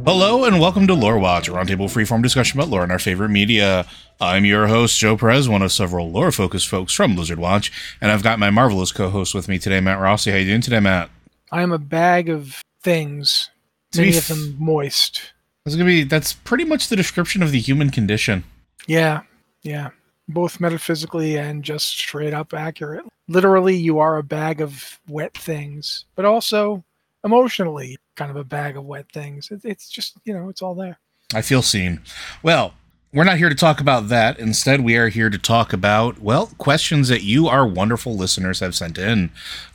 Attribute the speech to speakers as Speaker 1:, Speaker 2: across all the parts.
Speaker 1: Hello and welcome to Lore Watch, a roundtable freeform discussion about lore and our favorite media. I'm your host, Joe Perez, one of several lore-focused folks from Blizzard Watch, and I've got my marvelous co-host with me today, Matt Rossi. How you doing today, Matt?
Speaker 2: I am a bag of things, many of them moist.
Speaker 1: That's pretty much the description of the human condition.
Speaker 2: Yeah. Both metaphysically and just straight up accurate. Literally, you are a bag of wet things, but also emotionally kind of a bag of wet things. It's just, it's all there.
Speaker 1: I feel seen. Well, we're not here to talk about that. Instead, we are here to talk about, questions that you, our wonderful listeners, have sent in.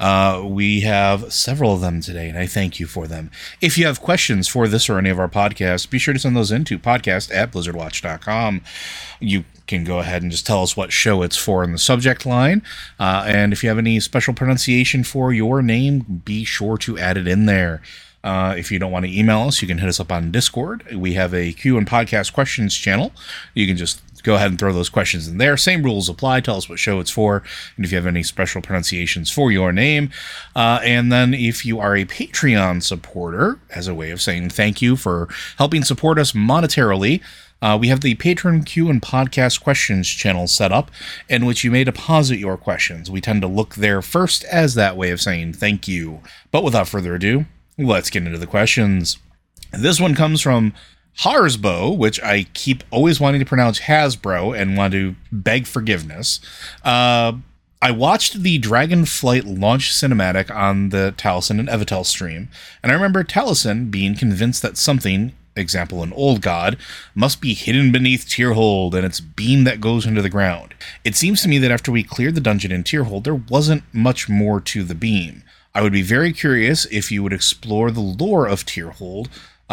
Speaker 1: We have several of them today, and I thank you for them. If you have questions for this or any of our podcasts, be sure to send those in to podcast@blizzardwatch.com. You can go ahead and just tell us what show it's for in the subject line. And if you have any special pronunciation for your name, be sure to add it in there. If you don't want to email us, you can hit us up on Discord. We have a Q and podcast questions channel. You can just go ahead and throw those questions in there. Same rules apply. Tell us what show it's for, and if you have any special pronunciations for your name. And then if you are a Patreon supporter, as a way of saying thank you for helping support us monetarily, we have the Patreon Q and podcast questions channel set up, in which you may deposit your questions. We tend to look there first as that way of saying thank you. But without further ado, let's get into the questions. This one comes from Harsbo, which I keep always wanting to pronounce Hasbro and want to beg forgiveness. I watched the Dragonflight launch cinematic on the Taliesin and Evitel stream, and I remember Taliesin being convinced that something, example an old god, must be hidden beneath Tyrhold and its beam that goes into the ground. It seems to me that after we cleared the dungeon in Tyrhold, there wasn't much more to the beam. I would be very curious if you would explore the lore of Tyrhold,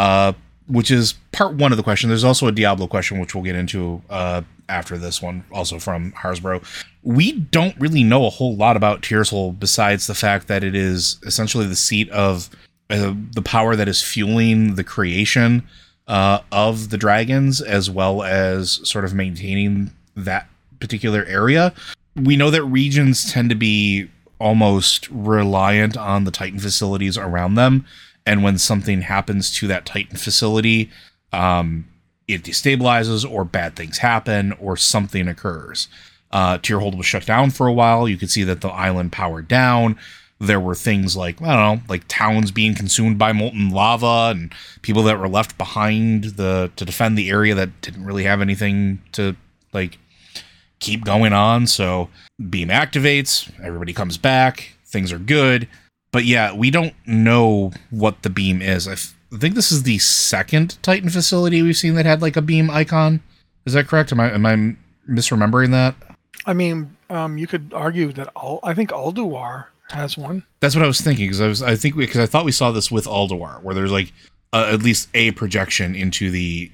Speaker 1: which is part one of the question. There's also a Diablo question, which we'll get into after this one, also from Harsbro. We don't really know a whole lot about Tyrhold besides the fact that it is essentially the seat of the power that is fueling the creation of the dragons, as well as sort of maintaining that particular area. We know that regions tend to be almost reliant on the Titan facilities around them, and when something happens to that Titan facility, it destabilizes, or bad things happen, or something occurs. Tyrhold was shut down for a while. You could see that the island powered down. There were things like, like towns being consumed by molten lava, and people that were left behind to defend the area that didn't really have anything to keep going on. So beam activates, everybody comes back, things are good. But yeah, we don't know what the beam is. I think this is the second Titan facility we've seen that had a beam icon. Is that correct? Am I misremembering that?
Speaker 2: I mean, you could argue that I think Ulduar has one.
Speaker 1: That's what I was thinking, because I thought we saw this with Ulduar, where there's at least a projection into the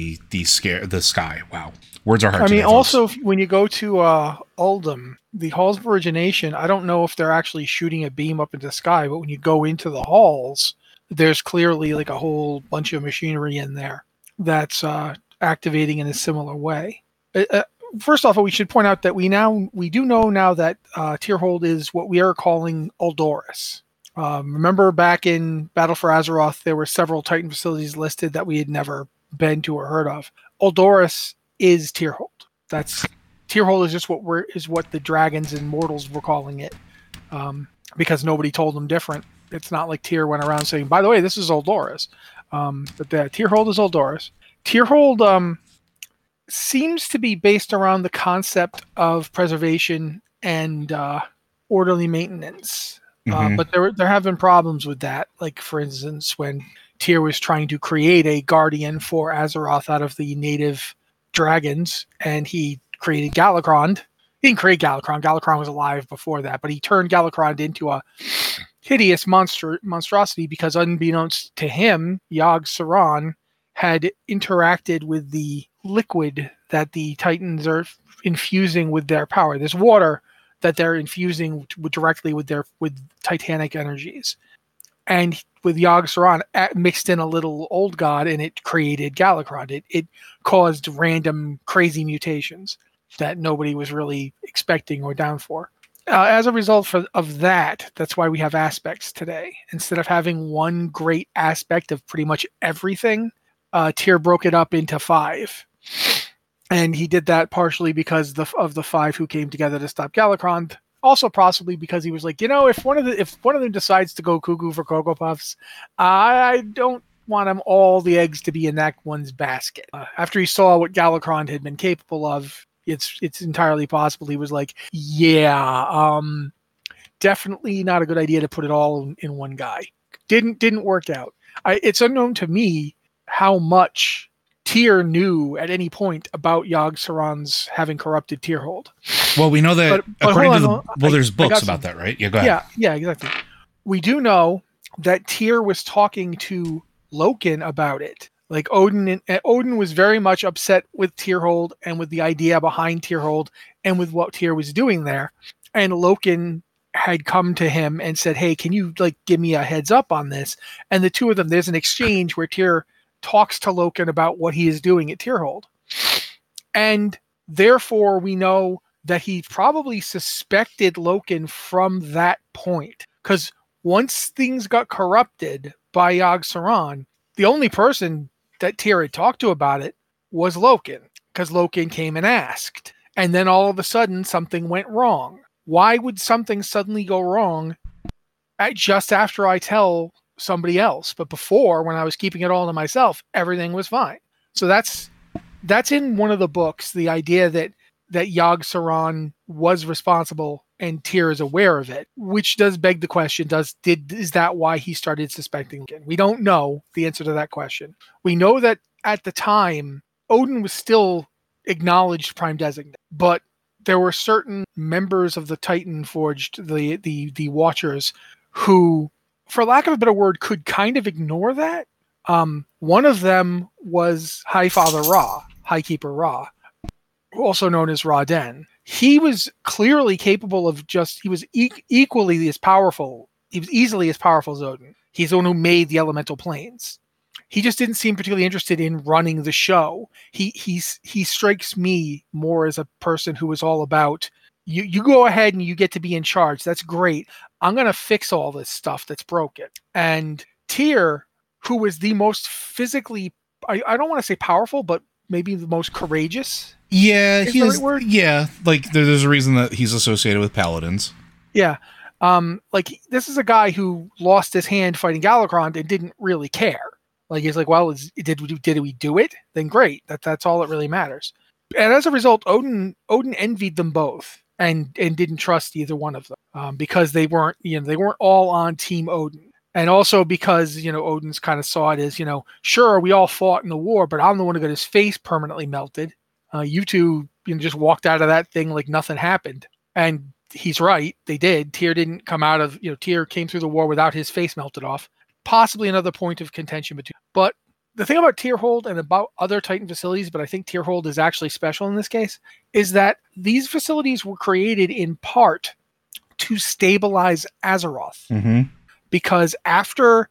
Speaker 1: sky. Wow. Words are hard to know.
Speaker 2: Also, when you go to Uldum, the Halls of Origination, I don't know if they're actually shooting a beam up into the sky, but when you go into the halls, there's clearly a whole bunch of machinery in there that's activating in a similar way. First off, we should point out that we do know now that Tyrhold is what we are calling Uldoris. Remember back in Battle for Azeroth, there were several Titan facilities listed that we had never been to or heard of. Uldoris is Tyrhold. Tyrhold is just what the dragons and mortals were calling it, because nobody told them different. It's not like Tyr went around saying, by the way, this is Uldoris. But the Tyrhold is Uldoris. Tyrhold seems to be based around the concept of preservation and orderly maintenance.
Speaker 1: Mm-hmm.
Speaker 2: But there have been problems with that. Like, for instance, when Tyr was trying to create a guardian for Azeroth out of the native dragons, and he created Galakrond. He didn't create Galakrond. Galakrond was alive before that, but he turned Galakrond into a hideous monstrosity because, unbeknownst to him, Yogg-Saron had interacted with the liquid that the Titans are infusing with their power. This water that they're infusing directly with Titanic energies. And with Yogg-Saron mixed in a little old god, and it created Galakrond. It caused random crazy mutations that nobody was really expecting or down for. As a result of that, that's why we have aspects today. Instead of having one great aspect of pretty much everything, Tyr broke it up into 5. And he did that partially because of the 5 who came together to stop Galakrond. Also, possibly because he was like, if one of them decides to go cuckoo for Cocoa Puffs, I don't want them all the eggs to be in that one's basket. After he saw what Galakrond had been capable of, it's entirely possible he was like, yeah, definitely not a good idea to put it all in one guy. Didn't work out. It's unknown to me how much Tyr knew at any point about Yogg-Saron's having corrupted Tyrhold.
Speaker 1: Well, we know that according to there's books about that, right? Yeah, go ahead.
Speaker 2: Yeah, exactly. We do know that Tyr was talking to Loken about it. Like Odin was very much upset with Tyrhold and with the idea behind Tyrhold and with what Tyr was doing there. And Loken had come to him and said, "Hey, can you give me a heads up on this?" And the two of them, there's an exchange where Tyr talks to Loken about what he is doing at Tyrhold. And therefore we know that he probably suspected Loken from that point. Because once things got corrupted by Yogg-Saron, the only person that Tyr had talked to about it was Loken, because Loken came and asked. And then all of a sudden, something went wrong. Why would something suddenly go wrong just after I tell somebody else? But before, when I was keeping it all to myself, everything was fine. So that's in one of the books, the idea that Yogg-Saron was responsible and Tyr is aware of it, which does beg the question, is that why he started suspecting Loken? We don't know the answer to that question. We know that at the time, Odin was still acknowledged Prime Designate, but there were certain members of the Titan Forged, the Watchers, who, for lack of a better word, could kind of ignore that. One of them was High Father Ra, Highkeeper Ra, also known as Ra-Den. He was clearly capable of he was equally as powerful. He was easily as powerful as Odin. He's the one who made the elemental planes. He just didn't seem particularly interested in running the show. He strikes me more as a person who is all about, you go ahead and you get to be in charge. That's great. I'm going to fix all this stuff that's broken. And Tyr, who was the most physically, I don't want to say powerful, but maybe the most courageous.
Speaker 1: Yeah, he is. Right, yeah, there's a reason that he's associated with paladins.
Speaker 2: Yeah, this is a guy who lost his hand fighting Galakrond and didn't really care. He's like, well, did we do it? Then great. That's all that really matters. And as a result, Odin envied them both and didn't trust either one of them because they weren't all on Team Odin. And also because, Odin's kind of saw it as, sure, we all fought in the war, but I'm the one who got his face permanently melted. You two just walked out of that thing like nothing happened. And he's right. They did. Tyr didn't come out of, Tyr came through the war without his face melted off. Possibly another point of contention between. But the thing about Tyrhold and about other Titan facilities, but I think Tyrhold is actually special in this case, is that these facilities were created in part to stabilize Azeroth.
Speaker 1: Mm-hmm.
Speaker 2: Because after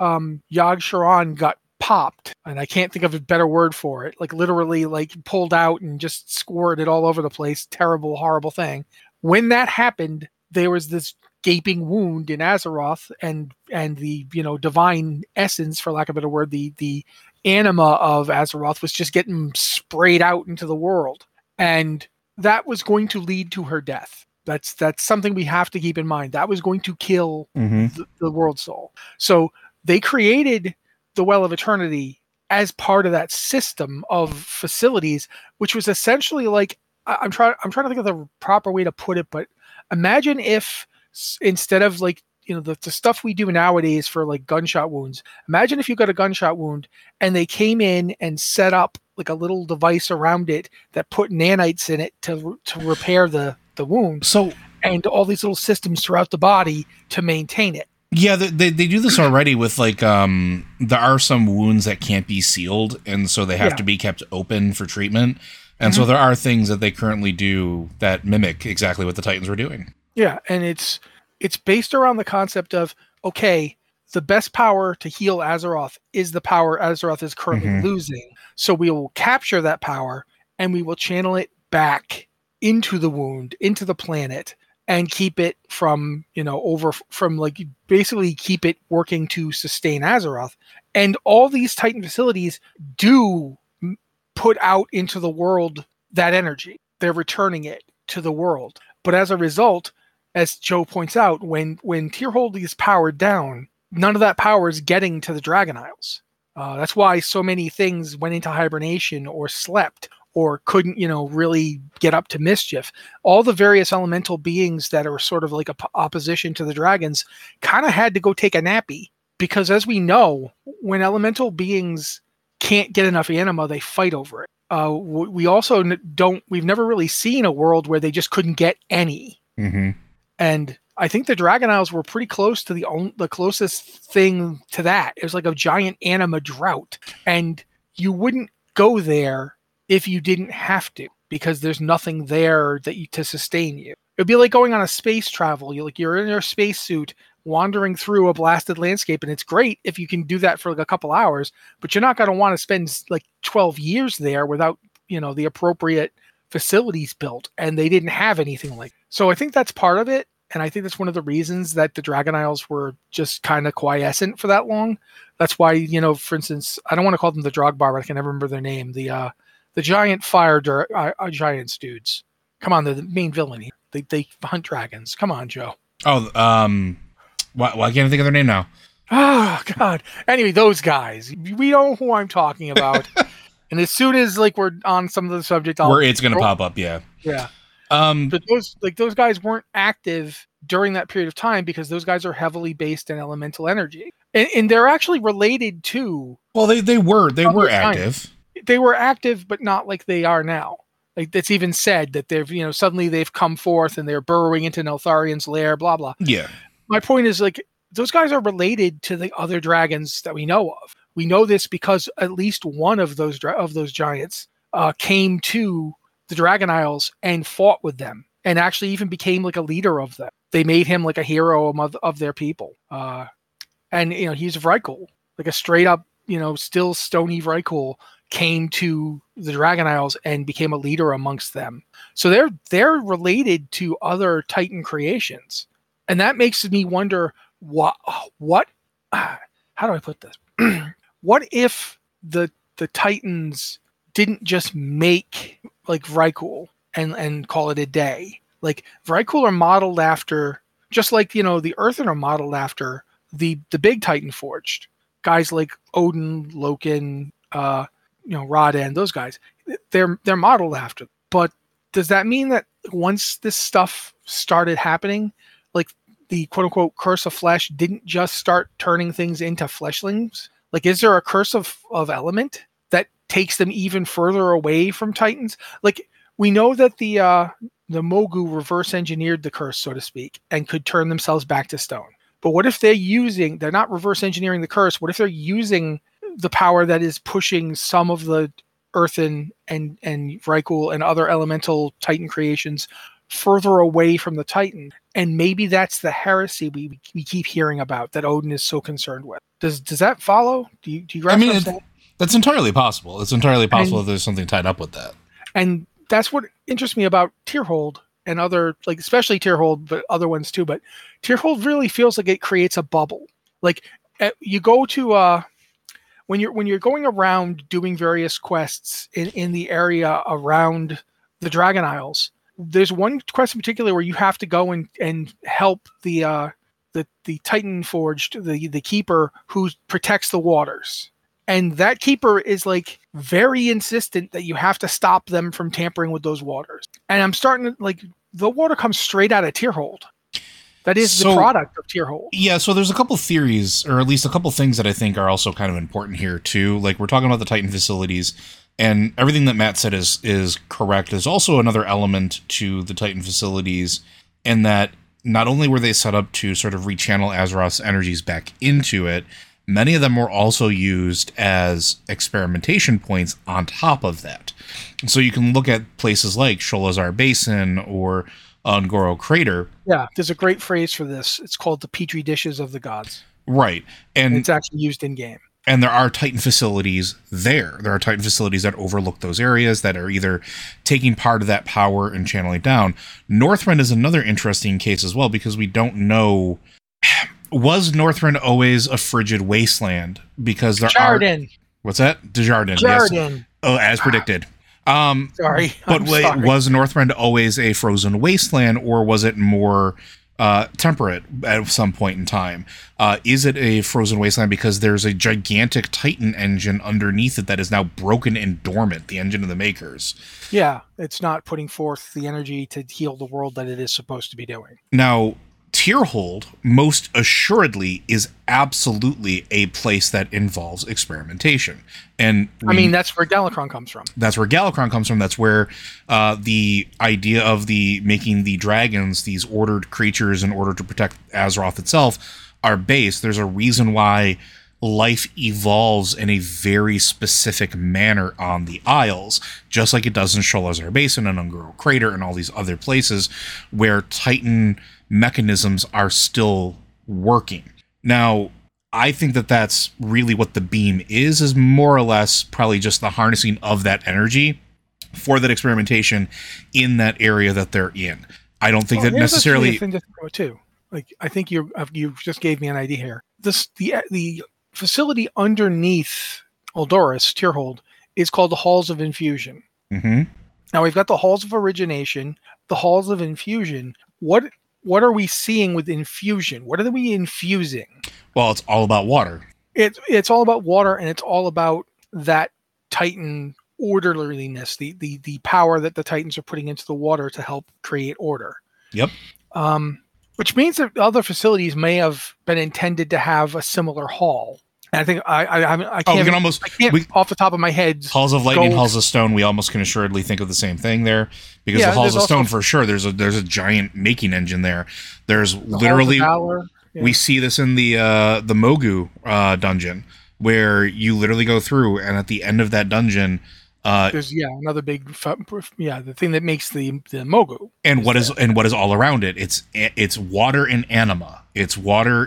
Speaker 2: Yogg-Saron got popped, and I can't think of a better word for it, literally pulled out and just squirted all over the place, terrible, horrible thing. When that happened, there was this gaping wound in Azeroth, and the divine essence, for lack of a better word, the anima of Azeroth was just getting sprayed out into the world, and that was going to lead to her death. That's something we have to keep in mind. That was going to kill the world soul. So they created the Well of Eternity as part of that system of facilities, which was essentially I'm trying to think of the proper way to put it, but imagine if instead of the stuff we do nowadays for gunshot wounds, imagine if you got a gunshot wound and they came in and set up a little device around it that put nanites in it to repair the wound.
Speaker 1: So,
Speaker 2: and all these little systems throughout the body to maintain it.
Speaker 1: Yeah, they do this already with there are some wounds that can't be sealed, and so they have to be kept open for treatment. And so there are things that they currently do that mimic exactly what the Titans were doing.
Speaker 2: Yeah, and it's based around the concept of, okay, the best power to heal Azeroth is the power Azeroth is currently losing. So we will capture that power and we will channel it back into the wound, into the planet, and keep it from, like basically keep it working to sustain Azeroth. And all these Titan facilities do put out into the world that energy. They're returning it to the world. But as a result, as Joe points out, when Tierhold is powered down, none of that power is getting to the Dragon Isles. That's why so many things went into hibernation or slept or couldn't, really get up to mischief. All the various elemental beings that are sort of like a opposition to the dragons kind of had to go take a nappy, because as we know, when elemental beings can't get enough anima, they fight over it. We've never really seen a world where they just couldn't get any.
Speaker 1: Mm-hmm.
Speaker 2: And I think the Dragon Isles were pretty close to the closest thing to that. It was like a giant anima drought, and you wouldn't go there if you didn't have to, because there's nothing there to sustain you. It'd be like going on a space travel. You're in your spacesuit wandering through a blasted landscape, and it's great if you can do that for like a couple hours, but you're not going to want to spend like 12 years there without, the appropriate facilities built, and they didn't have anything like. So I think that's part of it, and I think that's one of the reasons that the Dragon Isles were just kind of quiescent for that long. That's why, for instance, I don't want to call them the Drogbar, but I can never remember their name. The giant fire giants dudes. Come on, they're the main villain here. They hunt dragons. Come on, Joe.
Speaker 1: Oh, why can't I think of their name now?
Speaker 2: Oh, God. Anyway, those guys. We know who I'm talking about. And as soon as we're on some of the subject,
Speaker 1: where it's going to pop up, yeah.
Speaker 2: Yeah. But those guys weren't active during that period of time because those guys are heavily based in elemental energy. And they're actually related to...
Speaker 1: Well, they were active.
Speaker 2: They were active, but not like they are now. Like it's even said that they've, suddenly they've come forth and they're burrowing into Neltharion's lair, blah, blah.
Speaker 1: Yeah.
Speaker 2: My point is those guys are related to the other dragons that we know of. We know this because at least one of those giants came to the Dragon Isles and fought with them and actually even became like a leader of them. They made him like a hero of their people. And, he's Vrykul, like a straight up, still stony Vrykul came to the Dragon Isles and became a leader amongst them. So they're related to other Titan creations. And that makes me wonder what how do I put this? What if the Titans didn't just make like Vrykul and call it a day? Like Vrykul are modeled after, just like the Earthen are modeled after the big Titan forged guys like Odin, Loken, Radan, those guys. They're modeled after. But does that mean that once this stuff started happening, like the quote unquote curse of flesh didn't just start turning things into fleshlings? Like, is there a curse of element that takes them even further away from Titans? Like, we know that the Mogu reverse engineered the curse, so to speak, and could turn themselves back to stone. But what if they're not reverse engineering the curse? What if they're using the power that is pushing some of the Earthen and Vrykul and other elemental Titan creations further away from the Titan? And maybe that's the heresy we keep hearing about that Odin is so concerned with. Does that follow? Do you grasp what I'm saying?
Speaker 1: That's entirely possible. It's entirely possible that there's something tied up with that.
Speaker 2: And that's what interests me about Tierhold and other, like especially Tierhold, but other ones too. But Tierhold really feels like it creates a bubble. Like you go to when you're going around doing various quests in the area around the Dragon Isles. There's one quest in particular where you have to go and help the Titan Forged, the keeper who protects the waters. And that keeper is like very insistent that you have to stop them from tampering with those waters. And I'm starting to the water comes straight out of Tierhold. That is the product of Tierhold.
Speaker 1: Yeah, so there's a couple theories, or at least a couple things that I think are also kind of important here too. Like we're talking about the Titan facilities, and everything that Matt said is correct. There's also another element to the Titan facilities, in that not only were they set up to sort of rechannel Azeroth's energies back into it, many of them were also used as experimentation points on top of that. So you can look at places like Sholazar Basin or Ngoro Crater.
Speaker 2: Yeah, there's a great phrase for this. It's called the Petri dishes of the gods.
Speaker 1: Right.
Speaker 2: And it's actually used in game.
Speaker 1: And there are Titan facilities there. There are Titan facilities that overlook those areas that are either taking part of that power and channeling it down. Northrend is another interesting case as well, because we don't know. Was Northrend always a frigid wasteland? Because there
Speaker 2: Desjardins.
Speaker 1: What's that? Desjardins.
Speaker 2: Desjardins.
Speaker 1: Yes. Oh, as predicted.
Speaker 2: Sorry.
Speaker 1: But
Speaker 2: sorry.
Speaker 1: Was Northrend always a frozen wasteland, or was it more temperate at some point in time? Is it a frozen wasteland because there's a gigantic Titan engine underneath it that is now broken and dormant, the engine of the Makers?
Speaker 2: Yeah, it's not putting forth the energy to heal the world that it is supposed to be doing.
Speaker 1: Now, Tierhold, most assuredly, is absolutely a place that involves experimentation. And
Speaker 2: that's where Galakrond comes from.
Speaker 1: That's where Galakrond comes from. That's where the idea of making the dragons, these ordered creatures in order to protect Azeroth itself, are based. There's a reason why life evolves in a very specific manner on the Isles, just like it does in Sholazar Basin and Ungoro Crater and all these other places where Titan mechanisms are still working. Now, I think that that's really what the beam is more or less probably just the harnessing of that energy for that experimentation in that area that they're in. I don't think that necessarily.
Speaker 2: A thing to think about too. Like, I think you just gave me an idea here. The facility underneath Uldoris, Tierhold, is called the Halls of Infusion.
Speaker 1: Mm-hmm.
Speaker 2: Now we've got the Halls of Origination, the Halls of Infusion. What are we seeing with infusion? What are we infusing?
Speaker 1: Well, it's all about water.
Speaker 2: It's all about water, and it's all about that Titan orderliness, the power that the Titans are putting into the water to help create order.
Speaker 1: Yep.
Speaker 2: Which means that other facilities may have been intended to have a similar hall. And I think I can't off the top of my head.
Speaker 1: Halls of Lightning, Halls of Stone. We almost can assuredly think of the same thing there, because the Halls of Stone, for sure, there's a giant making engine there. There's literally we see this in the Mogu dungeon, where you literally go through, and at the end of that dungeon,
Speaker 2: there's another big the thing that makes the Mogu.
Speaker 1: And what is all around it? It's water and anima. It's water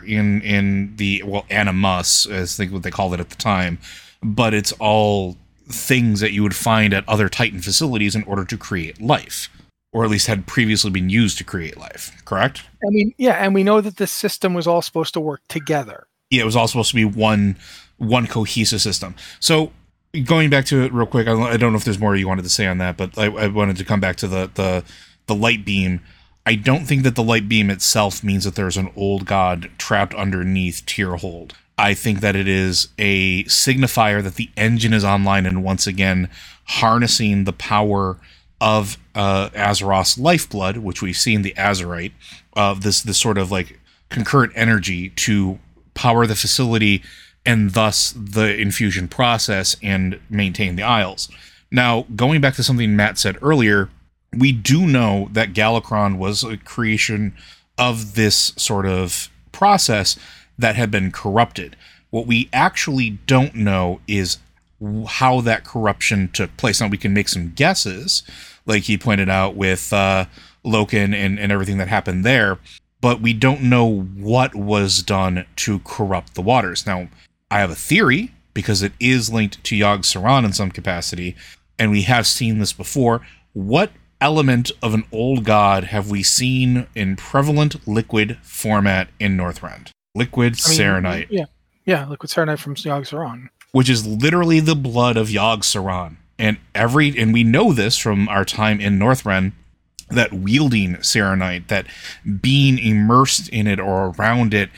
Speaker 1: in the animus, as what they called it at the time, but it's all things that you would find at other Titan facilities in order to create life, or at least had previously been used to create life. Correct?
Speaker 2: And we know that the system was all supposed to work together. Yeah,
Speaker 1: it was all supposed to be one cohesive system. So, going back to it real quick, I don't know if there's more you wanted to say on that, but I wanted to come back to the light beam. I don't think that the light beam itself means that there's an old god trapped underneath Tierhold. I think that it is a signifier that the engine is online and once again harnessing the power of Azeroth's lifeblood, which we've seen, the Azerite, of this sort of like concurrent energy to power the facility and thus the infusion process and maintain the Isles. Now, going back to something Matt said earlier, we do know that Galakrond was a creation of this sort of process that had been corrupted. What we actually don't know is how that corruption took place. Now, we can make some guesses, like he pointed out with Loken and everything that happened there, but we don't know what was done to corrupt the waters. Now, I have a theory, because it is linked to Yogg-Saron in some capacity, and we have seen this before. What element of an old god have we seen in prevalent liquid format in Northrend? Liquid Serenite.
Speaker 2: Yeah, liquid Serenite from Yogg-Saron.
Speaker 1: Which is literally the blood of Yogg-Saron. And we know this from our time in Northrend, that wielding Serenite, that being immersed in it or around it,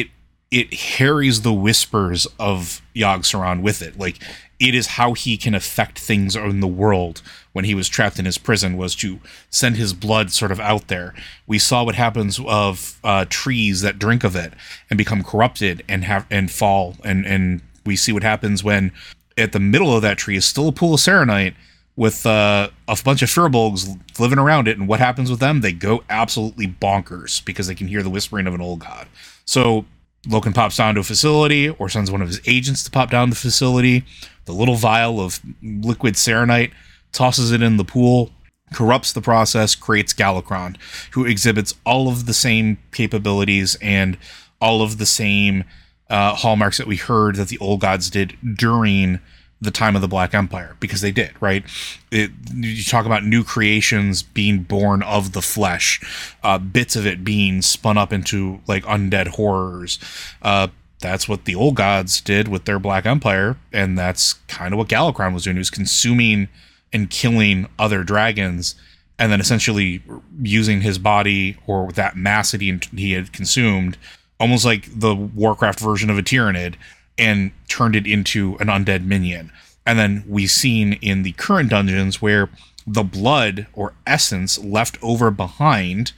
Speaker 1: it carries the whispers of Yogg-Saron with it. Like, it is how he can affect things in the world when he was trapped in his prison, was to send his blood sort of out there. We saw what happens of trees that drink of it and become corrupted and fall. And we see what happens when at the middle of that tree is still a pool of Serenite with a bunch of Firbolgs living around it. And what happens with them? They go absolutely bonkers because they can hear the whispering of an old god. So Loken pops down to a facility, or sends one of his agents to pop down the facility. The little vial of liquid Serenite, tosses it in the pool, corrupts the process, creates Galakrond, who exhibits all of the same capabilities and all of the same hallmarks that we heard that the old gods did during the time of the Black Empire, because they did, right? You talk about new creations being born of the flesh, bits of it being spun up into like undead horrors. That's what the old gods did with their Black Empire, and that's kind of what Galakrond was doing. He was consuming and killing other dragons, and then essentially using his body or that mass that he had consumed, almost like the Warcraft version of a Tyranid, and turned it into an undead minion. And then we've seen in the current dungeons where the blood or essence left over behind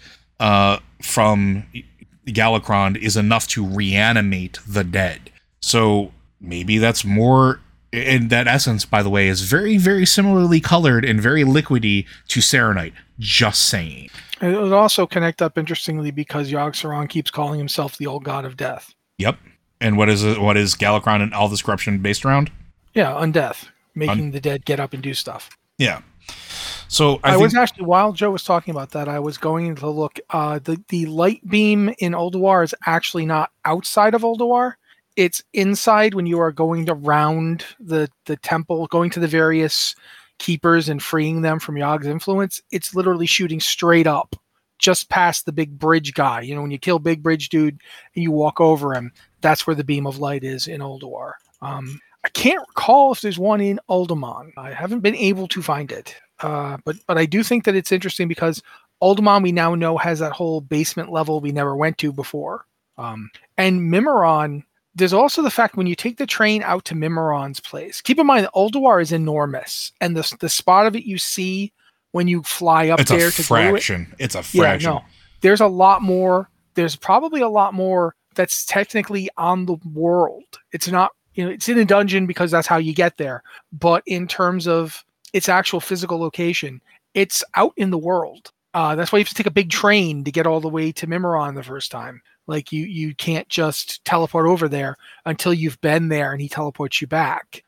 Speaker 1: from Galakrond is enough to reanimate the dead. So maybe that's more, and that essence, by the way, is very, very similarly colored and very liquidy to Serenite. Just saying.
Speaker 2: It would also connect up interestingly because Yogg-Saron keeps calling himself the old god of death.
Speaker 1: Yep. And what is Galakrond and all this corruption based around?
Speaker 2: Yeah, undeath. Making the dead get up and do stuff.
Speaker 1: Yeah. So
Speaker 2: I was actually, while Joe was talking about that, I was going to look. The light beam in Ulduar is actually not outside of Ulduar. It's inside when you are going around the temple, going to the various keepers and freeing them from Yogg's influence. It's literally shooting straight up, just past the big bridge guy. You know, when you kill Big Bridge Dude and you walk over him, that's where the beam of light is in Ulduar. I can't recall if there's one in Uldaman. I haven't been able to find it. But I do think that it's interesting because Uldaman, we now know, has that whole basement level we never went to before. And Mimiron, there's also the fact when you take the train out to Mimiron's place, keep in mind that Ulduar is enormous. And the spot of it you see when you fly up there to
Speaker 1: fraction. It's a fraction.
Speaker 2: Yeah, no. There's a lot more. There's probably a lot more that's technically on the world. It's not, it's in a dungeon because that's how you get there. But in terms of its actual physical location, it's out in the world. That's why you have to take a big train to get all the way to Mimiron the first time. Like you can't just teleport over there until you've been there and he teleports you back.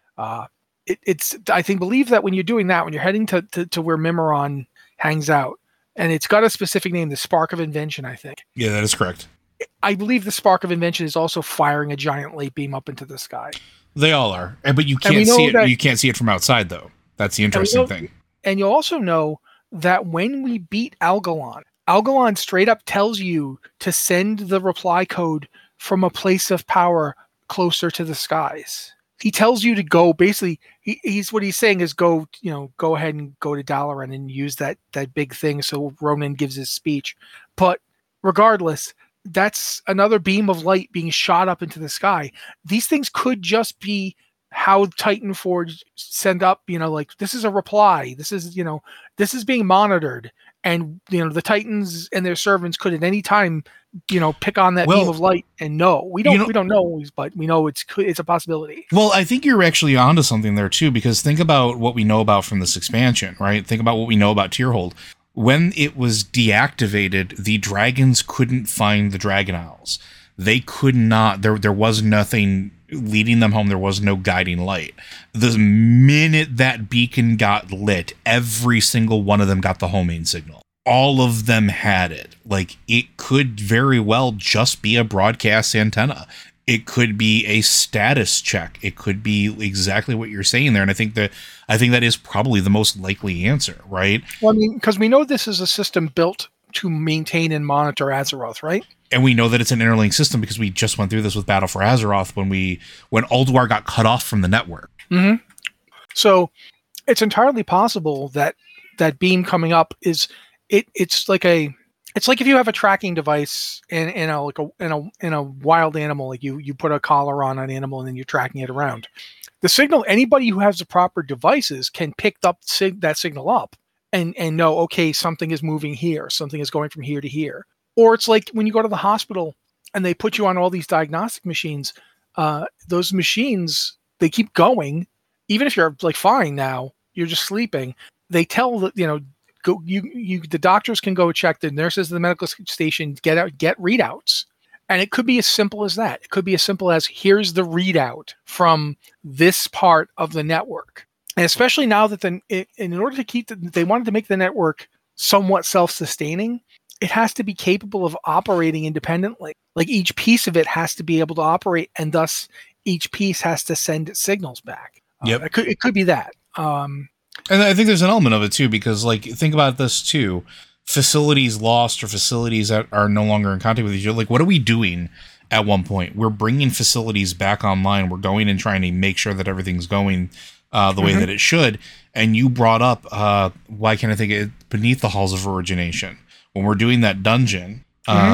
Speaker 2: It's I believe that when you're doing that, when you're heading to where Mimiron hangs out, and it's got a specific name, the Spark of Invention, I think.
Speaker 1: Yeah, that is correct.
Speaker 2: I believe the Spark of Invention is also firing a giant light beam up into the sky.
Speaker 1: They all are, but you can't see it. You can't see it from outside, though. That's the interesting thing.
Speaker 2: And you also know that when we beat Algalon straight up tells you to send the reply code from a place of power closer to the skies. He tells you to go. Basically, what he's saying is go ahead and go to Dalaran and use that big thing. So Ronan gives his speech, but regardless, that's another beam of light being shot up into the sky. These things could just be how Titan Forge send up, like this is a reply. This is being monitored. And, the Titans and their servants could at any time, pick on that beam of light and know. We don't know always, but we know it's a possibility.
Speaker 1: Well, I think you're actually onto something there too, because think about what we know about from this expansion, right? Think about what we know about Tierhold. When it was deactivated, the dragons couldn't find the Dragon Isles. They could not. There was nothing leading them home. There was no guiding light. The minute that beacon got lit, every single one of them got the homing signal. All of them had it. Like, it could very well just be a broadcast antenna. It could be a status check. It could be exactly what you're saying there. And I think that is probably the most likely answer, right?
Speaker 2: Well, I mean, because we know this is a system built to maintain and monitor Azeroth, right?
Speaker 1: And we know that it's an interlinked system because we just went through this with Battle for Azeroth when Ulduar got cut off from the network.
Speaker 2: Mm-hmm. So it's entirely possible that beam coming up is it's like if you have a tracking device in a wild animal, like you put a collar on an animal and then you're tracking it around. The signal, anybody who has the proper devices can pick up that signal up and know, okay, something is moving here, something is going from here to here. Or it's like when you go to the hospital and they put you on all these diagnostic machines, those machines, they keep going. Even if you're like fine now, you're just sleeping. They tell that, the doctors can go check, the nurses at the medical station get readouts. And it could be as simple as that. It could be as simple as here's the readout from this part of the network. And especially now that in order to keep they wanted to make the network somewhat self-sustaining, it has to be capable of operating independently. Like each piece of it has to be able to operate, and thus each piece has to send signals back.
Speaker 1: Yep.
Speaker 2: It could be that.
Speaker 1: And I think there's an element of it too, because like think about this too. Facilities lost or facilities that are no longer in contact with each other. Like, what are we doing at one point? We're bringing facilities back online. We're going and trying to make sure that everything's going the way that it should. And you brought up, why can't I think it, Beneath the Halls of Origination? When we're doing that dungeon,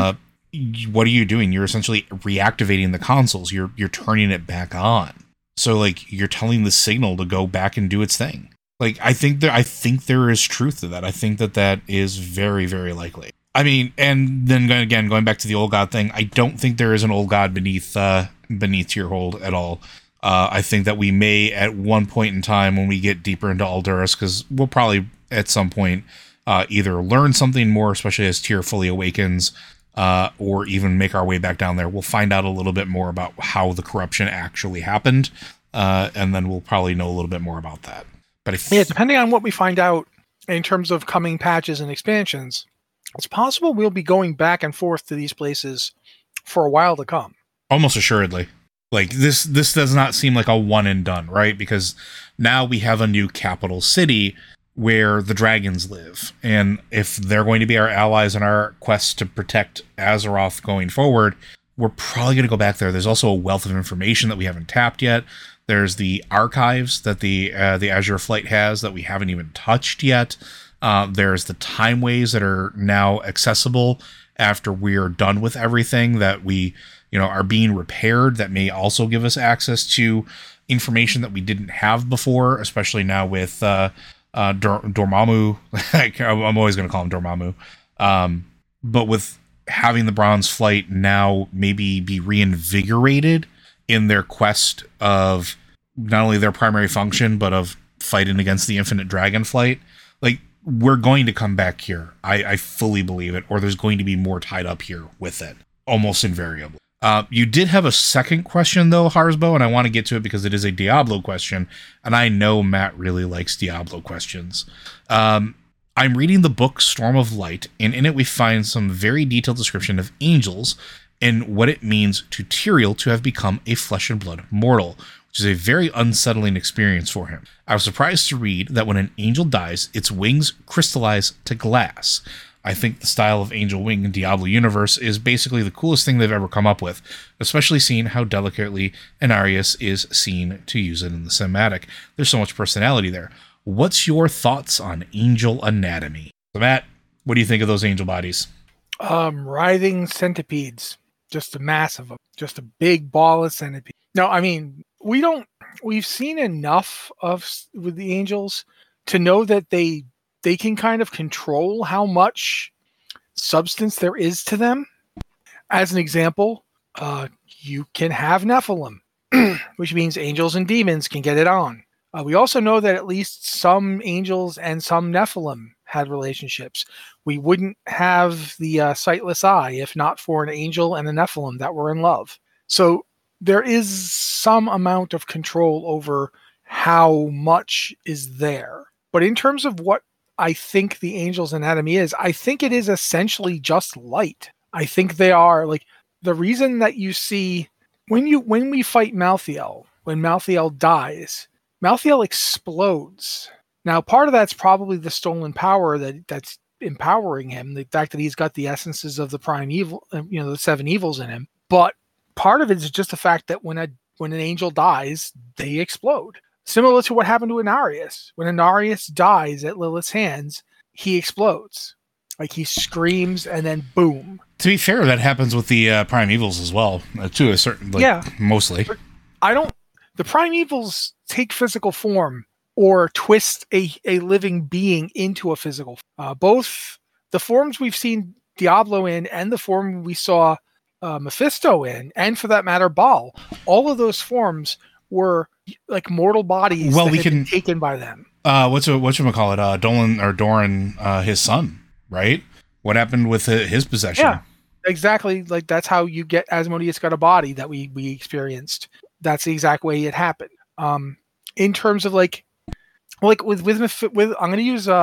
Speaker 1: what are you doing? You're essentially reactivating the consoles. You're turning it back on. So like you're telling the signal to go back and do its thing. Like I think there is truth to that. I think that is very, very likely. I mean, and then again, going back to the old god thing, I don't think there is an old god beneath Tierhold at all. I think that we may at one point in time when we get deeper into Alduras, because we'll probably at some point either learn something more, especially as Tyr fully awakens, or even make our way back down there. We'll find out a little bit more about how the corruption actually happened, and then we'll probably know a little bit more about that. But
Speaker 2: depending on what we find out in terms of coming patches and expansions, it's possible we'll be going back and forth to these places for a while to come.
Speaker 1: Almost assuredly. Like this does not seem like a one and done, right? Because now we have a new capital city where the dragons live. And if they're going to be our allies in our quest to protect Azeroth going forward, we're probably going to go back there. There's also a wealth of information that we haven't tapped yet. There's the archives that the Azure Flight has that we haven't even touched yet. There's the timeways that are now accessible after we are done with everything that we, are being repaired, that may also give us access to information that we didn't have before, especially now with Dormammu. I'm always going to call him Dormammu. But with having the Bronze Flight now maybe be reinvigorated in their quest of not only their primary function, but of fighting against the Infinite Dragonflight, like, we're going to come back here. I fully believe it, or there's going to be more tied up here with it, almost invariably. You did have a second question, though, Harsbo, and I want to get to it because it is a Diablo question, and I know Matt really likes Diablo questions. I'm reading the book Storm of Light, and in it we find some very detailed description of angels and what it means to Tyrael to have become a flesh and blood mortal, which is a very unsettling experience for him. I was surprised to read that when an angel dies, its wings crystallize to glass. I think the style of angel wing in Diablo universe is basically the coolest thing they've ever come up with, especially seeing how delicately Inarius is seen to use it in the cinematic. There's so much personality there. What's your thoughts on angel anatomy? So Matt, what do you think of those angel bodies?
Speaker 2: Writhing centipedes. Just a mass of them. Just a big ball of centipede. No, I mean, we've seen enough with the angels to know that they can kind of control how much substance there is to them. As an example, you can have Nephilim, which means angels and demons can get it on. We also know that at least some angels and some Nephilim had relationships. We wouldn't have the sightless eye if not for an angel and a Nephilim that were in love. So there is some amount of control over how much is there. But in terms of what I think the angel's anatomy is, I think it is essentially just light. I think they are like the reason that you see when we fight Malthael, when Malthael dies, Malthael explodes. Now, part of that's probably the stolen power that's empowering him, the fact that he's got the essences of the prime evil, the seven evils in him. But part of it is just the fact that when an angel dies, they explode. Similar to what happened to Inarius. When Inarius dies at Lilith's hands, he explodes. Like he screams and then boom.
Speaker 1: To be fair, that happens with the prime evils as well, to a certain, mostly.
Speaker 2: The prime evils take physical form or twist a living being into a physical form. Both the forms we've seen Diablo in and the form we saw Mephisto in, and for that matter, Baal, all of those forms were like mortal bodies been taken by them.
Speaker 1: Whatchamacallit, Doran, his son, right? What happened with his possession?
Speaker 2: Yeah, exactly. Like that's how you get Asmodeus got a body that we experienced. That's the exact way it happened. In terms of like with I'm going to use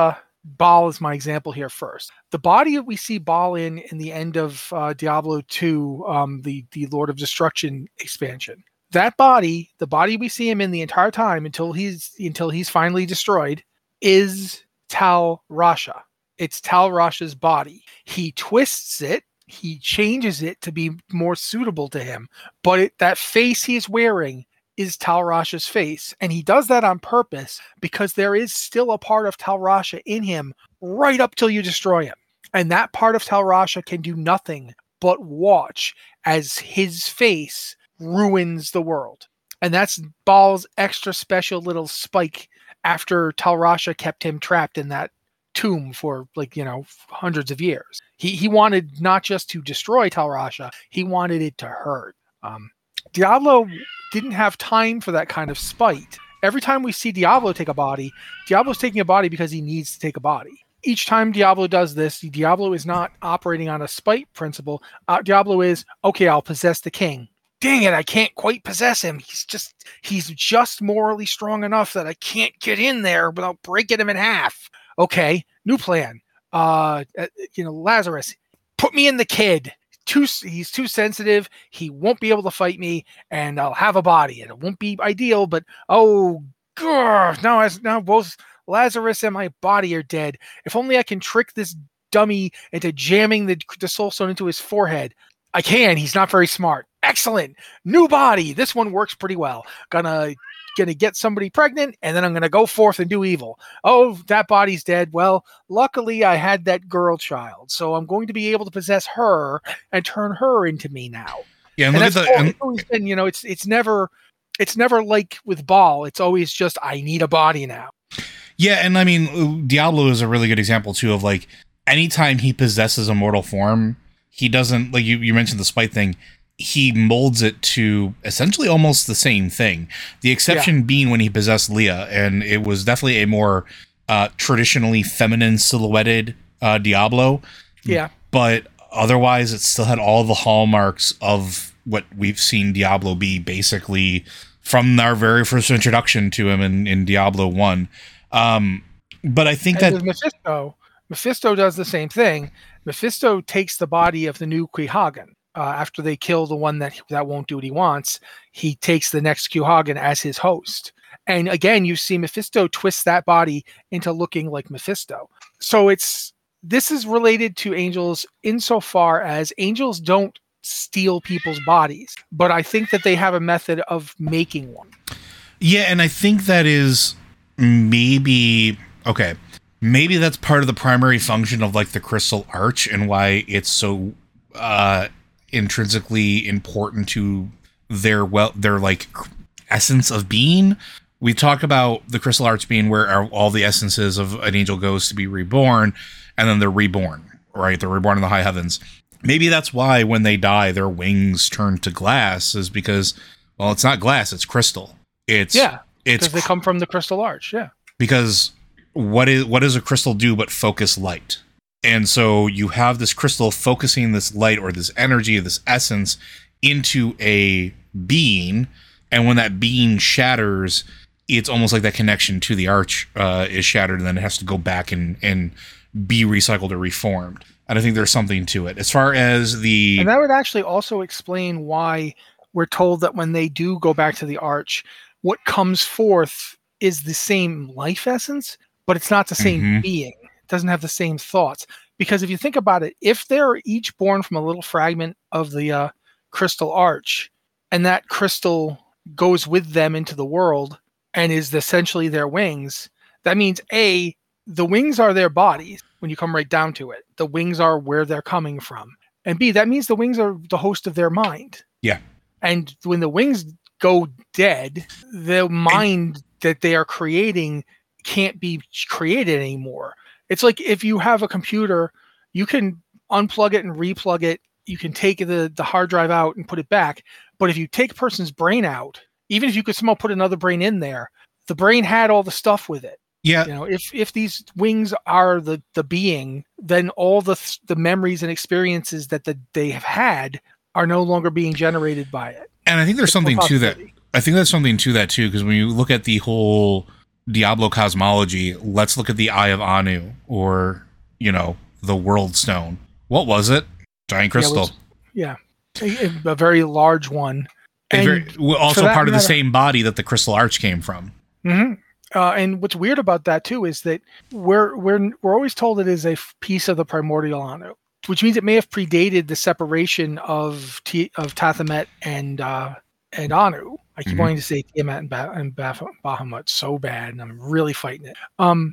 Speaker 2: Baal is my example here first. The body that we see Baal in the end of Diablo 2, the Lord of Destruction expansion, that body, the body we see him in the entire time until he's finally destroyed, is Tal Rasha. It's Tal Rasha's body. He twists it. He changes it to be more suitable to him. But that face he's wearing is Tal Rasha's face. And he does that on purpose because there is still a part of Tal Rasha in him right up till you destroy him. And that part of Tal Rasha can do nothing but watch as his face ruins the world. And that's Baal's extra special little spike after Tal Rasha kept him trapped in that tomb for hundreds of years. He wanted not just to destroy Tal Rasha, he wanted it to hurt. Diablo didn't have time for that kind of spite. Every time we see Diablo take a body, Diablo's taking a body because he needs to take a body. Each time Diablo does this, Diablo is not operating on a spite principle. Diablo is, okay, I'll possess the king. Dang it, I can't quite possess him. He's just morally strong enough that I can't get in there without breaking him in half. Okay, new plan. Lazarus, put me in the kid. He's too sensitive. He won't be able to fight me, and I'll have a body. And it won't be ideal, but now both Lazarus and my body are dead. If only I can trick this dummy into jamming the soul stone into his forehead. I can. He's not very smart. Excellent. New body. This one works pretty well. Gonna get somebody pregnant, and then I'm gonna go forth and do evil. Oh, that body's dead. Well, luckily I had that girl child, so I'm going to be able to possess her and turn her into me now.
Speaker 1: Yeah,
Speaker 2: it's always been, it's never like with Baal. It's always just I need a body now.
Speaker 1: Yeah, and I mean, Diablo is a really good example too of like anytime he possesses a mortal form, he doesn't, like you mentioned the spite thing. He molds it to essentially almost the same thing. The exception being when he possessed Leah, and it was definitely a more traditionally feminine silhouetted Diablo.
Speaker 2: Yeah.
Speaker 1: But otherwise, it still had all the hallmarks of what we've seen Diablo be, basically, from our very first introduction to him in Diablo 1. But I think that
Speaker 2: Mephisto does the same thing. Mephisto takes the body of the new Quehagen. After they kill the one that won't do what he wants, he takes the next Quehagen as his host. And again, you see Mephisto twist that body into looking like Mephisto. So this is related to angels insofar as angels don't steal people's bodies, but I think that they have a method of making one.
Speaker 1: Yeah, and I think that is maybe that's part of the primary function of like the Crystal Arch and why it's so intrinsically important to their like essence of being. We talk about the Crystal Arch being where all the essences of an angel goes to be reborn, and then they're reborn, right? They're reborn in the high heavens. Maybe that's why when they die, their wings turn to glass, is because, well, it's not glass, it's crystal. It's
Speaker 2: because they come from the Crystal Arch. Yeah.
Speaker 1: Because what does a crystal do but focus light? And so you have this crystal focusing this light or this energy, this essence into a being. And when that being shatters, it's almost like that connection to the arch is shattered, and then it has to go back and be recycled or reformed. And I think there's something to it. As far as
Speaker 2: And that would actually also explain why we're told that when they do go back to the arch, what comes forth is the same life essence, but it's not the same being. It doesn't have the same thoughts. Because if you think about it, if they're each born from a little fragment of the Crystal Arch, and that crystal goes with them into the world and is essentially their wings, that means A, the wings are their bodies when you come right down to it. The wings are where they're coming from. And B, that means the wings are the host of their mind.
Speaker 1: Yeah.
Speaker 2: And when the wings go dead, the mind that they are creating can't be created anymore. It's like if you have a computer, you can unplug it and replug it. You can take the hard drive out and put it back. But if you take a person's brain out, even if you could somehow put another brain in there, the brain had all the stuff with it.
Speaker 1: Yeah.
Speaker 2: You know, if these wings are the being, then all the memories and experiences that they have had are no longer being generated by it.
Speaker 1: And I think there's something to that. I think there's something to that too, because when you look at the whole Diablo cosmology, let's look at the Eye of Anu, or, the World Stone. What was it? Giant crystal.
Speaker 2: Yeah, a very large one.
Speaker 1: Also part of the same body that the Crystal Arch came from.
Speaker 2: Mm-hmm. And what's weird about that too is that we're always told it is a piece of the primordial Anu, which means it may have predated the separation of Tathamet and Anu. I keep wanting to say Tiamat and Bahamut so bad, and I'm really fighting it.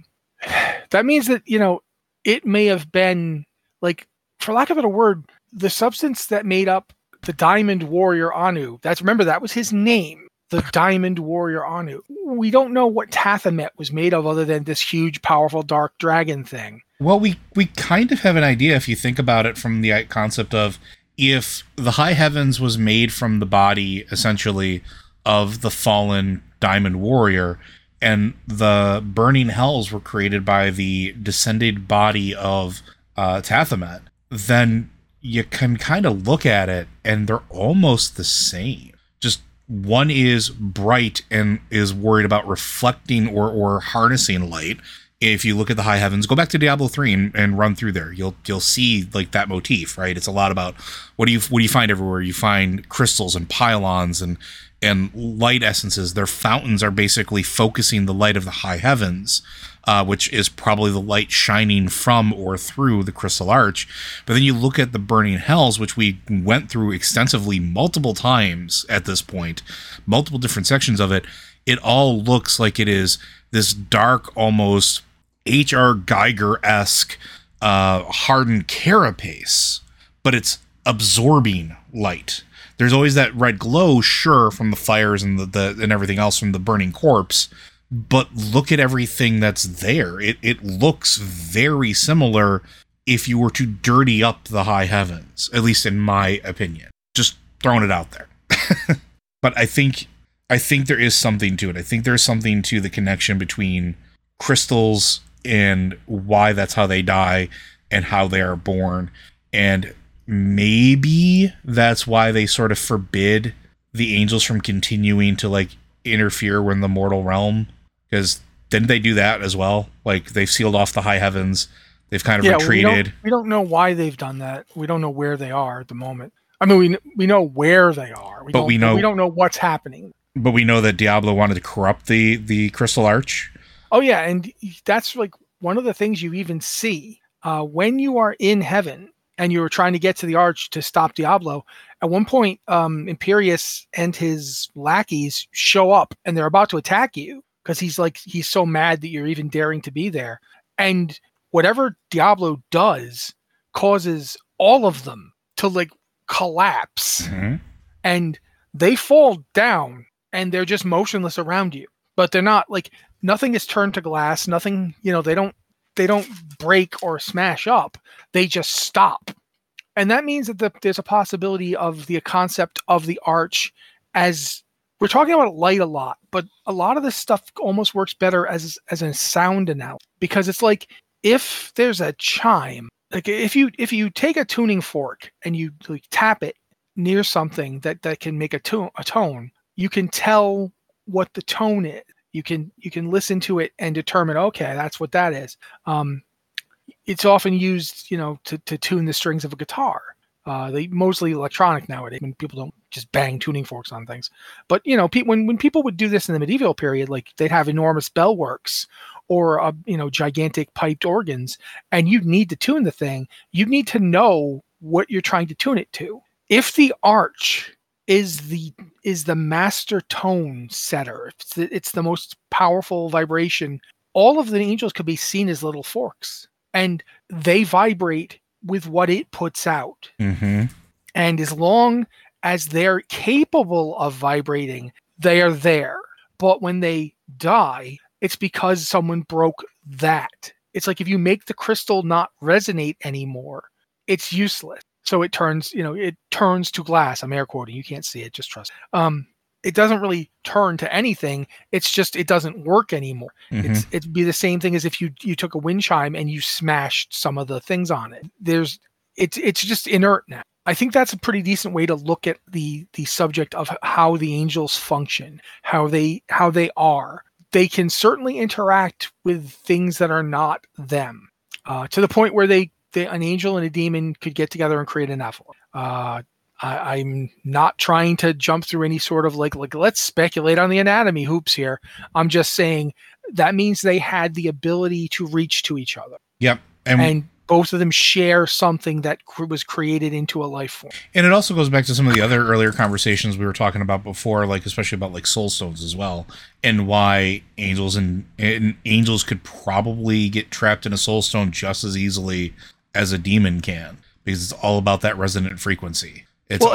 Speaker 2: That means that it may have been, like, for lack of a better word, the substance that made up the Diamond Warrior Anu. Remember, that was his name, the Diamond Warrior Anu. We don't know what Tathamet was made of other than this huge, powerful, dark dragon thing.
Speaker 1: Well, we kind of have an idea if you think about it from the concept of, if the high heavens was made from the body, essentially, of the fallen Diamond Warrior, and the burning hells were created by the descended body of Tathamet, then you can kind of look at it and they're almost the same. Just one is bright and is worried about reflecting or harnessing light. If you look at the high heavens, go back to Diablo 3 and run through there. You'll see like that motif, right? It's a lot about what do you find everywhere? You find crystals and pylons and light essences. Their fountains are basically focusing the light of the high heavens, which is probably the light shining from or through the Crystal Arch. But then you look at the burning hells, which we went through extensively multiple times at this point, multiple different sections of it. It all looks like it is this dark, almost H.R. Geiger-esque hardened carapace, but it's absorbing light. There's always that red glow, sure, from the fires and the and everything else from the burning corpse, but look at everything that's there. It looks very similar if you were to dirty up the high heavens, at least in my opinion. Just throwing it out there. But I think there is something to it. I think there's something to the connection between crystals and why that's how they die and how they are born. And maybe that's why they sort of forbid the angels from continuing to like interfere in the mortal realm, because didn't they do that as well? Like, they've sealed off the high heavens, they've kind of retreated.
Speaker 2: We don't know why they've done that. We don't know where they are at the moment. I mean, we know where they are, we don't know what's happening.
Speaker 1: But we know that Diablo wanted to corrupt the Crystal Arch.
Speaker 2: Oh yeah, and that's like one of the things you even see when you are in heaven and you're trying to get to the arch to stop Diablo. At one point, Imperius and his lackeys show up and they're about to attack you because he's so mad that you're even daring to be there. And whatever Diablo does causes all of them to like collapse, and they fall down and they're just motionless around you. But they're not like, nothing is turned to glass. Nothing, they don't break or smash up. They just stop. And that means that there's a possibility of the concept of the arch, as we're talking about light a lot, but a lot of this stuff almost works better as a sound analogy, because it's like, if there's a chime, like if you take a tuning fork and you like tap it near something that can make a tone, you can tell what the tone is. You can listen to it and determine, okay, that's what that is. It's often used, to tune the strings of a guitar. They mostly electronic nowadays. When people don't just bang tuning forks on things, but when people would do this in the medieval period, like they'd have enormous bell works or gigantic piped organs, and you'd need to tune the thing. You need to know what you're trying to tune it to. If the arch is the master tone setter, it's the most powerful vibration, all of the angels could be seen as little forks, and they vibrate with what it puts out. And as long as they're capable of vibrating, they are there. But when they die, it's because someone broke that. It's like if you make the crystal not resonate anymore, it's useless. So it turns to glass. I'm air quoting. You can't see it. Just trust. It doesn't really turn to anything. It's just, it doesn't work anymore. It'd be the same thing as if you took a wind chime and you smashed some of the things on it. It's just inert now. I think that's a pretty decent way to look at the subject of how the angels function, how they are. they can certainly interact with things that are not them, to the point where an angel and a demon could get together and create a Nephilim. I'm not trying to jump through any sort of like let's speculate on the anatomy hoops here. I'm just saying that means they had the ability to reach to each other.
Speaker 1: Yep.
Speaker 2: And both of them share something that was created into a life form.
Speaker 1: And it also goes back to some of the other earlier conversations we were talking about before, like especially about like soul stones as well, and why angels and angels could probably get trapped in a soul stone just as easily as a demon can, because it's all about that resonant frequency.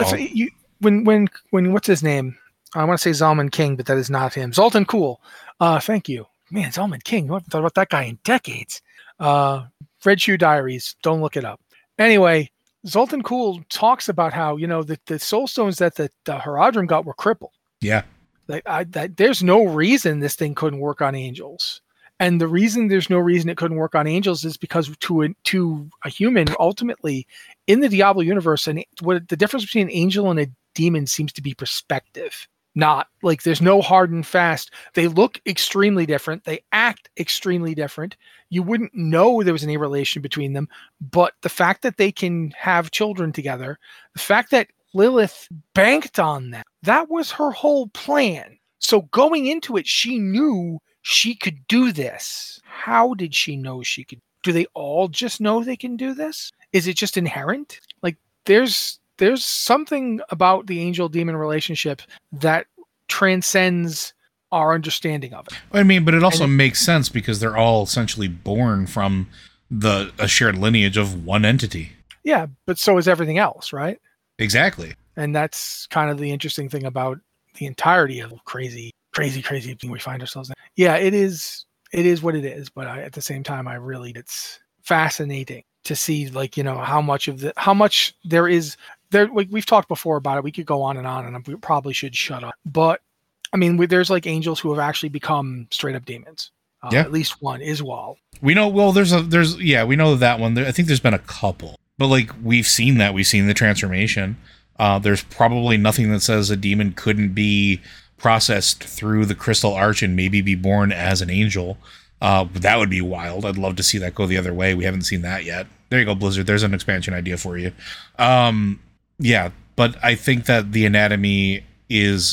Speaker 1: When what's his name? I want to say Zalman King, but that is not him. Zoltan Kuhl. Thank you. Man, Zalman King. I haven't thought about that guy in decades. Red Shoe Diaries. Don't look it up. Anyway, Zoltan Kuhl talks about how, the soul stones that the Haradrim got were crippled. Yeah.
Speaker 2: There's no reason this thing couldn't work on angels. And the reason there's no reason it couldn't work on angels is because to a human, ultimately, in the Diablo universe, and what the difference between an angel and a demon seems to be perspective. Not like there's no hard and fast. They look extremely different. They act extremely different. You wouldn't know there was any relation between them. But the fact that they can have children together, the fact that Lilith banked on that was her whole plan. So going into it, she knew she could do this. How did she know she could? Do they all just know they can do this? Is it just inherent? Like there's something about the angel-demon relationship that transcends our understanding of it.
Speaker 1: I mean, but it also makes sense because they're all essentially born from a shared lineage of one entity.
Speaker 2: Yeah, but so is everything else, right?
Speaker 1: Exactly.
Speaker 2: And that's kind of the interesting thing about the entirety of crazy thing we find ourselves in. Yeah, it is what it is, but at the same time, it's fascinating to see, how much there is there. Like we've talked before about it. We could go on, and we probably should shut up. But I mean, there's like angels who have actually become straight up demons. At least one, Iswal. We know. Well,
Speaker 1: we know that one. I think there's been a couple, but like we've seen the transformation. There's probably nothing that says a demon couldn't be processed through the Crystal Arch and maybe be born as an angel. That would be wild. I'd love to see that go the other way. We haven't seen that yet. There you go, Blizzard. There's an expansion idea for you. Yeah, but I think that the anatomy is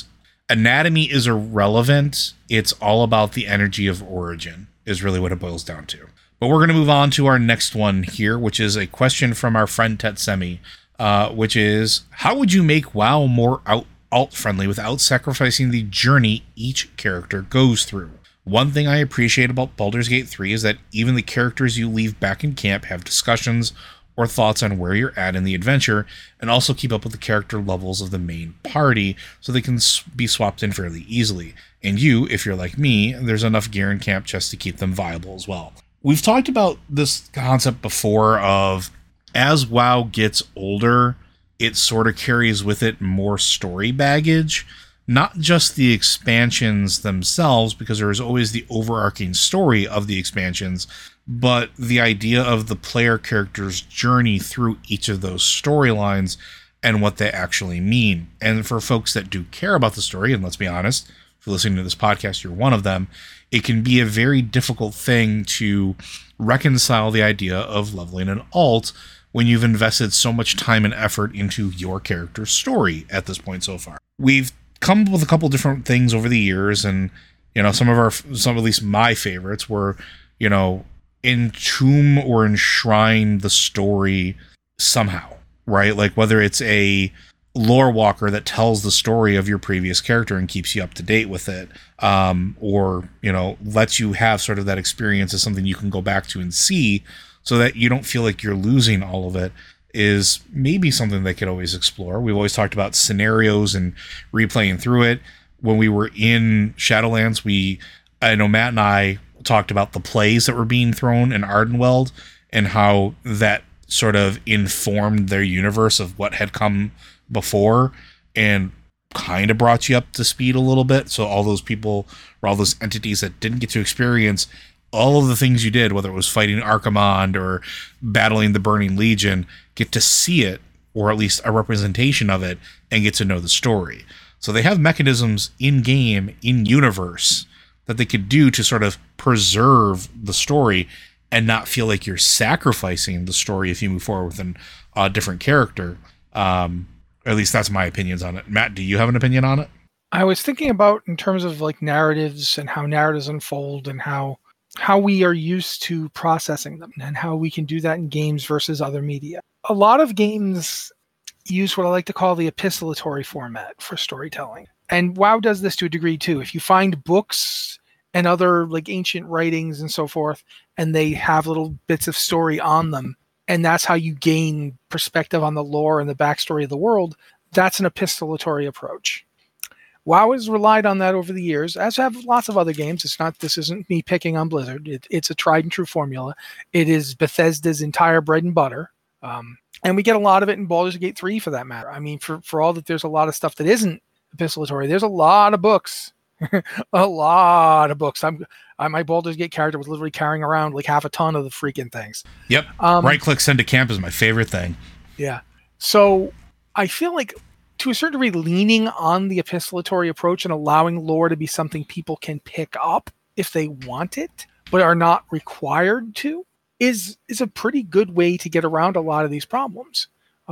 Speaker 1: irrelevant. It's all about the energy of origin is really what it boils down to. But we're going to move on to our next one here, which is a question from our friend Tetsemi, which is, how would you make WoW more alt-friendly without sacrificing the journey each character goes through? One thing I appreciate about Baldur's Gate 3 is that even the characters you leave back in camp have discussions or thoughts on where you're at in the adventure, and also keep up with the character levels of the main party so they can be swapped in fairly easily. And you, if you're like me, there's enough gear in camp just to keep them viable as well. We've talked about this concept before of, as WoW gets older, it sort of carries with it more story baggage. Not just the expansions themselves, because there is always the overarching story of the expansions, but the idea of the player character's journey through each of those storylines and what they actually mean. And for folks that do care about the story, and let's be honest, if you're listening to this podcast, you're one of them, it can be a very difficult thing to reconcile the idea of leveling an alt when you've invested so much time and effort into your character's story at this point so far. We've come up with a couple different things over the years, and some at least my favorites were entomb or enshrine the story somehow, right? Like whether it's a lore walker that tells the story of your previous character and keeps you up to date with it, or lets you have sort of that experience as something you can go back to and see so that you don't feel like you're losing all of it, is maybe something they could always explore. We've always talked about scenarios and replaying through it. When we were in Shadowlands, I know Matt and I talked about the plays that were being thrown in Ardenweld and how that sort of informed their universe of what had come before and kind of brought you up to speed a little bit. So all those people, or all those entities that didn't get to experience all of the things you did, whether it was fighting Archimonde or battling the Burning Legion, get to see it, or at least a representation of it, and get to know the story. So they have mechanisms in-game, in-universe, that they could do to sort of preserve the story and not feel like you're sacrificing the story if you move forward with a different character. At least that's my opinions on it. Matt, do you have an opinion on it?
Speaker 2: I was thinking about in terms of like narratives and how narratives unfold and how we are used to processing them and how we can do that in games versus other media. A lot of games use what I like to call the epistolatory format for storytelling. And WoW does this to a degree too. If you find books and other like ancient writings and so forth, and they have little bits of story on them, and that's how you gain perspective on the lore and the backstory of the world, that's an epistolatory approach. WoW has relied on that over the years, as have lots of other games. This isn't me picking on Blizzard. It's a tried and true formula. It is Bethesda's entire bread and butter. And we get a lot of it in Baldur's Gate 3 for that matter. I mean, for all that there's a lot of stuff that isn't epistolatory, there's a lot of books. A lot of books. My Baldur's Gate character was literally carrying around like half a ton of the freaking things.
Speaker 1: Yep. Right-click send to camp is my favorite thing.
Speaker 2: Yeah. So I feel like to a certain degree, leaning on the epistolatory approach and allowing lore to be something people can pick up if they want it, but are not required to, is a pretty good way to get around a lot of these problems.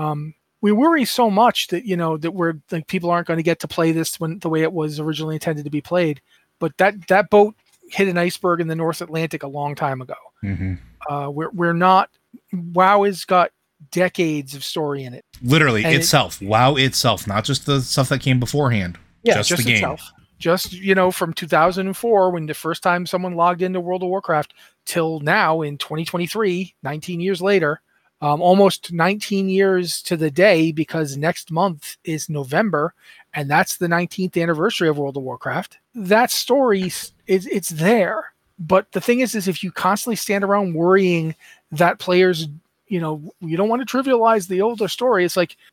Speaker 2: We worry so much that, that we're like people aren't going to get to play this the way it was originally intended to be played. But that boat hit an iceberg in the North Atlantic a long time ago. Mm-hmm. We're not. WoW has got decades of story in it.
Speaker 1: Literally and itself. WoW itself, not just the stuff that came beforehand.
Speaker 2: Yeah,
Speaker 1: just the game.
Speaker 2: Itself. Just, from 2004, when the first time someone logged into World of Warcraft, till now in 2023, 19 years later, almost 19 years to the day, because next month is November, and that's the 19th anniversary of World of Warcraft. That story, it's there. But the thing is if you constantly stand around worrying that players, you don't want to trivialize the older story, it's like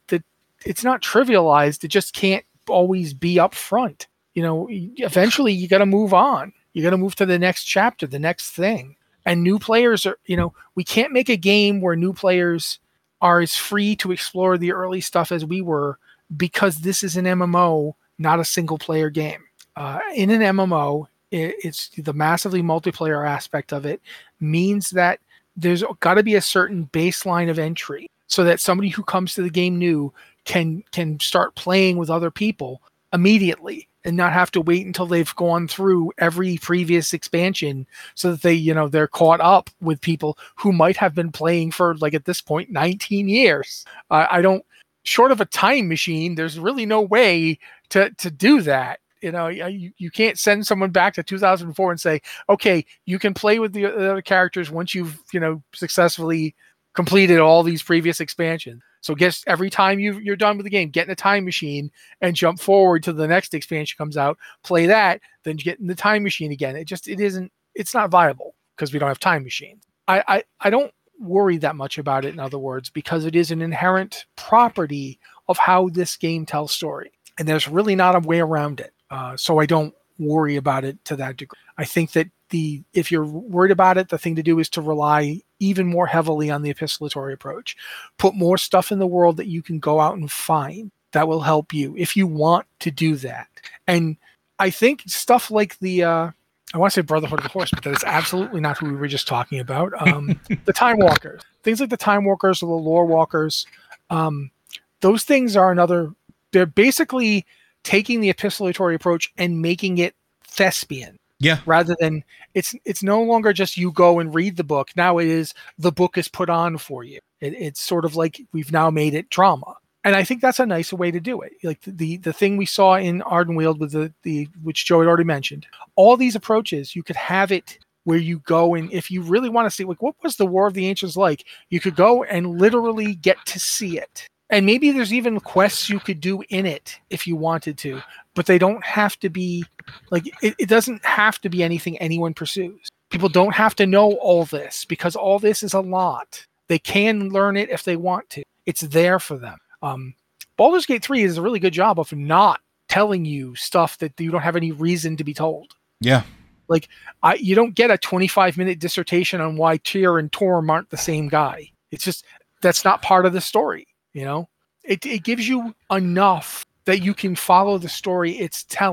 Speaker 2: it's not trivialized. It just can't always be up front. Eventually you got to move on. You got to move to the next chapter, the next thing. And new players are, we can't make a game where new players are as free to explore the early stuff as we were, because this is an MMO, not a single player game. In an MMO, it's the massively multiplayer aspect of it means that there's got to be a certain baseline of entry so that somebody who comes to the game new can start playing with other people immediately and not have to wait until they've gone through every previous expansion so that they're caught up with people who might have been playing for, like, at this point, 19 years. Short of a time machine, there's really no way to do that. You can't send someone back to 2004 and say, okay, you can play with the other characters once you've, successfully completed all these previous expansions. So guess every time you're done with the game, get in a time machine and jump forward to the next expansion comes out, play that, then get in the time machine again. It's not viable because we don't have time machines. I don't worry that much about it, in other words, because it is an inherent property of how this game tells story. And there's really not a way around it. So I don't worry about it to that degree. I think that if you're worried about it, the thing to do is to rely even more heavily on the epistolatory approach. Put more stuff in the world that you can go out and find that will help you if you want to do that. And I think stuff like I want to say Brotherhood of the Horse, but that is absolutely not who we were just talking about. The Time Walkers. Things like the Time Walkers or the Lore Walkers, those things are they're basically taking the epistolatory approach and making it thespian.
Speaker 1: Yeah.
Speaker 2: Rather than it's no longer just you go and read the book. Now it is the book is put on for you. It's sort of like we've now made it drama. And I think that's a nice way to do it. Like the thing we saw in Ardenweald with the which Joe had already mentioned. All these approaches, you could have it where you go and if you really want to see like what was the War of the Ancients like, you could go and literally get to see it. And maybe there's even quests you could do in it if you wanted to, but they don't have to be like, it doesn't have to be anything anyone pursues. People don't have to know all this because all this is a lot. They can learn it if they want to. It's there for them. Baldur's Gate 3 is a really good job of not telling you stuff that you don't have any reason to be told.
Speaker 1: Yeah.
Speaker 2: Like you don't get a 25-minute dissertation on why Tyr and Torm aren't the same guy. It's just, that's not part of the story. It gives you enough that you can follow the story it's telling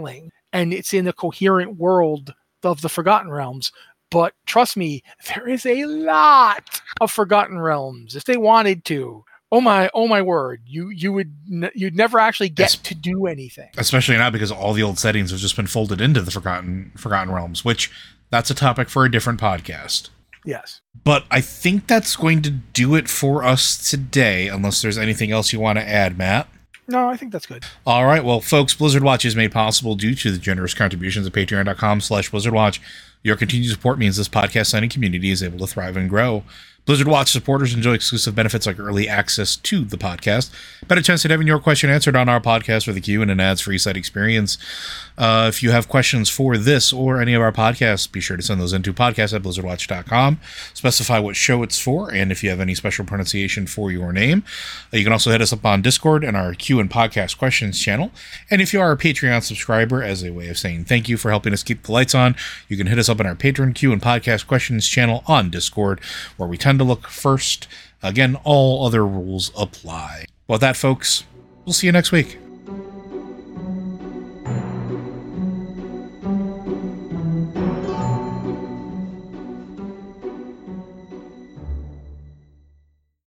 Speaker 2: and it's in a coherent world of the Forgotten Realms. But trust me, there is a lot of Forgotten Realms. If they wanted to, oh my word, you'd never actually get to do anything.
Speaker 1: Especially now because all the old settings have just been folded into the Forgotten Realms, which that's a topic for a different podcast.
Speaker 2: Yes.
Speaker 1: But I think that's going to do it for us today, unless there's anything else you want to add, Matt.
Speaker 2: No, I think that's good.
Speaker 1: All right. Well, folks, Blizzard Watch is made possible due to the generous contributions at patreon.com/BlizzardWatch. Your continued support means this podcast signing community is able to thrive and grow. Blizzard Watch supporters enjoy exclusive benefits like early access to the podcast, better chance at having your question answered on our podcast with a queue, and an ads-free site experience. If you have questions for this or any of our podcasts, be sure to send those into podcast@blizzardwatch.com. Specify what show it's for, and if you have any special pronunciation for your name. You can also hit us up on Discord and our Q and Podcast Questions channel. And if you are a Patreon subscriber, as a way of saying thank you for helping us keep the lights on, you can hit us up in our Patreon Q and Podcast Questions channel on Discord, where we tend to look first. Again, all other rules apply. With that, folks, we'll see you next week.